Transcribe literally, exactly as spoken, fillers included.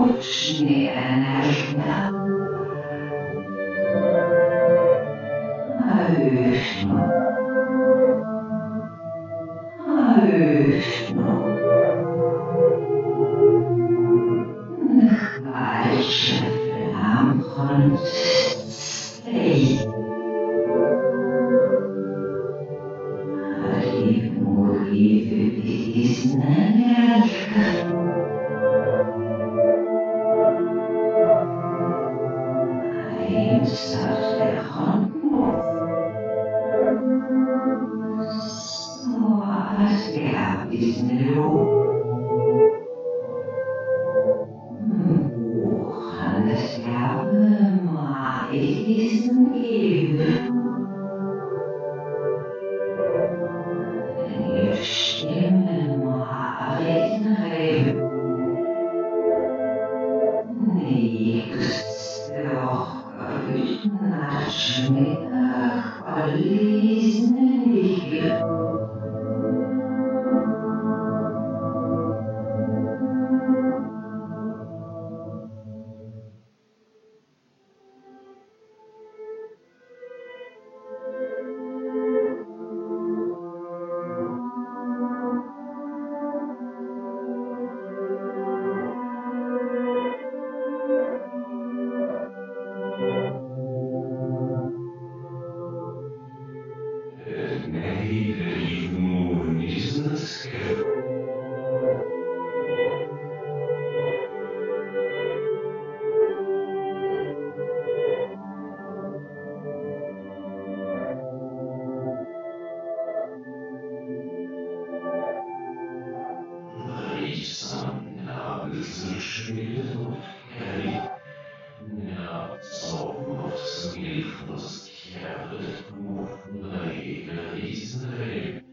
Ucznia nażna, Ayüşno, Ayüşno, Nchwalcze flamchon stej, Ali mówi wyznaniarka. Ein starter Hund, so als gab es nur Buchanes Gabe, Maisen gebe. Ihr Stimme, Maisen rebe. Nichts doch nachschmeck, alles nicht. Nee, der Moon is not scared. Risan nabelschmiede Harry. Ja, so muss Gilfus Kerlet Mut Neige Riesenreben.